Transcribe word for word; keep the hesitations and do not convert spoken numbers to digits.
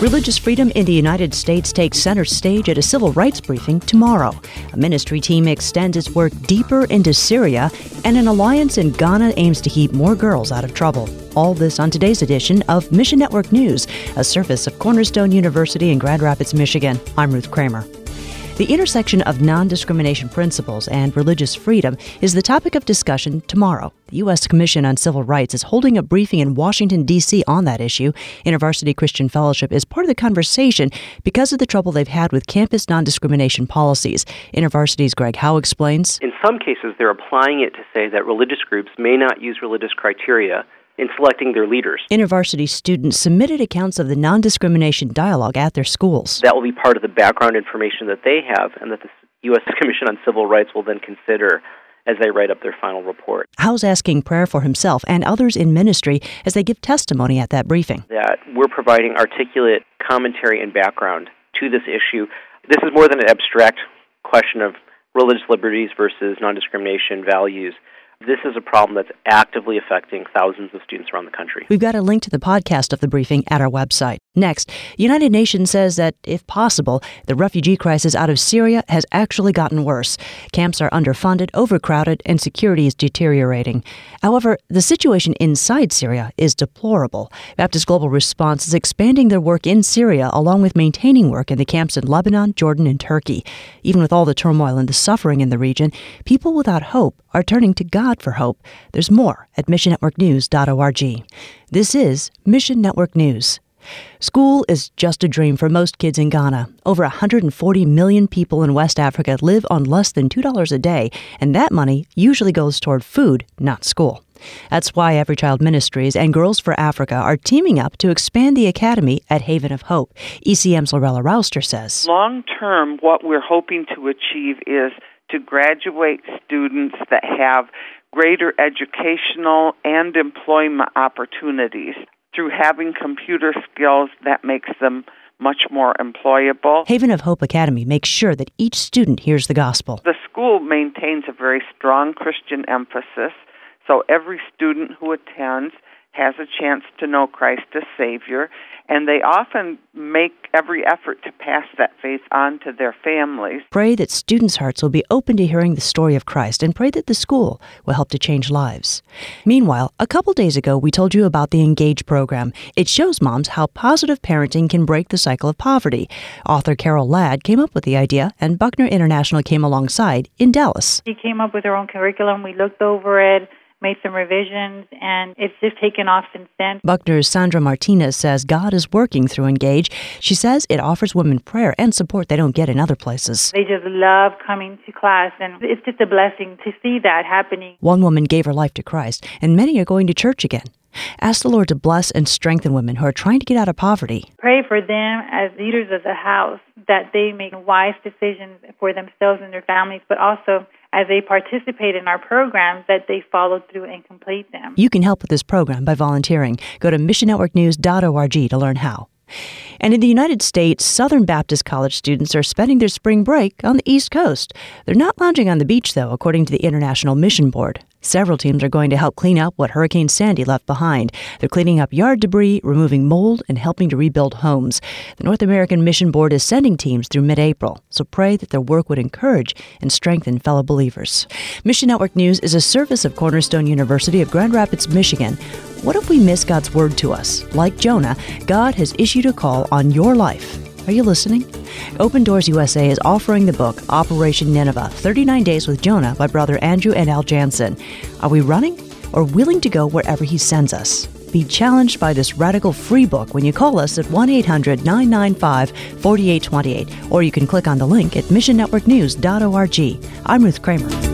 Religious freedom in the United States takes center stage at a civil rights briefing tomorrow. A ministry team extends its work deeper into Syria, and an alliance in Ghana aims to keep more girls out of trouble. All this on today's edition of Mission Network News, a service of Cornerstone University in Grand Rapids, Michigan. I'm Ruth Kramer. The intersection of non-discrimination principles and religious freedom is the topic of discussion tomorrow. The U S Commission on Civil Rights is holding a briefing in Washington, D C on that issue. InterVarsity Christian Fellowship is part of the conversation because of the trouble they've had with campus non-discrimination policies. InterVarsity's Greg Howe explains. In some cases, they're applying it to say that religious groups may not use religious criteria in selecting their leaders. InterVarsity students submitted accounts of the non-discrimination dialogue at their schools. That will be part of the background information that they have and that the U S Commission on Civil Rights will then consider as they write up their final report. Howe's asking prayer for himself and others in ministry as they give testimony at that briefing. That we're providing articulate commentary and background to this issue. This is more than an abstract question of religious liberties versus non-discrimination values. This is a problem that's actively affecting thousands of students around the country. We've got a link to the podcast of the briefing at our website. Next, the United Nations says that, if possible, the refugee crisis out of Syria has actually gotten worse. Camps are underfunded, overcrowded, and security is deteriorating. However, the situation inside Syria is deplorable. Baptist Global Response is expanding their work in Syria along with maintaining work in the camps in Lebanon, Jordan, and Turkey. Even with all the turmoil and the suffering in the region, people without hope are turning to God for hope. There's more at mission network news dot org. This is Mission Network News. School is just a dream for most kids in Ghana. Over one hundred forty million people in West Africa live on less than two dollars a day, and that money usually goes toward food, not school. That's why Every Child Ministries and Girls for Africa are teaming up to expand the academy at Haven of Hope. E C M's Lorella Rouster says, long term, what we're hoping to achieve is to graduate students that have greater educational and employment opportunities through having computer skills that makes them much more employable. Haven of Hope Academy makes sure that each student hears the gospel. The school maintains a very strong Christian emphasis, so every student who attends has a chance to know Christ as Savior, and they often make every effort to pass that faith on to their families. Pray that students' hearts will be open to hearing the story of Christ, and pray that the school will help to change lives. Meanwhile, a couple days ago, we told you about the Engage program. It shows moms how positive parenting can break the cycle of poverty. Author Carol Ladd came up with the idea, and Buckner International came alongside in Dallas. She came up with her own curriculum. We looked over it, made some revisions, and it's just taken off since then. Buckner's Sandra Martinez says God is working through Engage. She says it offers women prayer and support they don't get in other places. They just love coming to class, and it's just a blessing to see that happening. One woman gave her life to Christ, and many are going to church again. Ask the Lord to bless and strengthen women who are trying to get out of poverty. Pray for them as leaders of the house, that they make wise decisions for themselves and their families, but also as they participate in our programs, that they follow through and complete them. You can help with this program by volunteering. Go to mission network news dot org to learn how. And in the United States, Southern Baptist College students are spending their spring break on the East Coast. They're not lounging on the beach, though, according to the International Mission Board. Several teams are going to help clean up what Hurricane Sandy left behind. They're cleaning up yard debris, removing mold, and helping to rebuild homes. The North American Mission Board is sending teams through mid-April, so pray that their work would encourage and strengthen fellow believers. Mission Network News is a service of Cornerstone University of Grand Rapids, Michigan. What if we miss God's word to us? Like Jonah, God has issued a call on your life. Are you listening? Open Doors U S A is offering the book Operation Nineveh, thirty-nine Days with Jonah by Brother Andrew and Al Jansen. Are we running or willing to go wherever he sends us? Be challenged by this radical free book when you call us at one eight hundred nine nine five four eight two eight, or you can click on the link at mission network news dot org. I'm Ruth Kramer.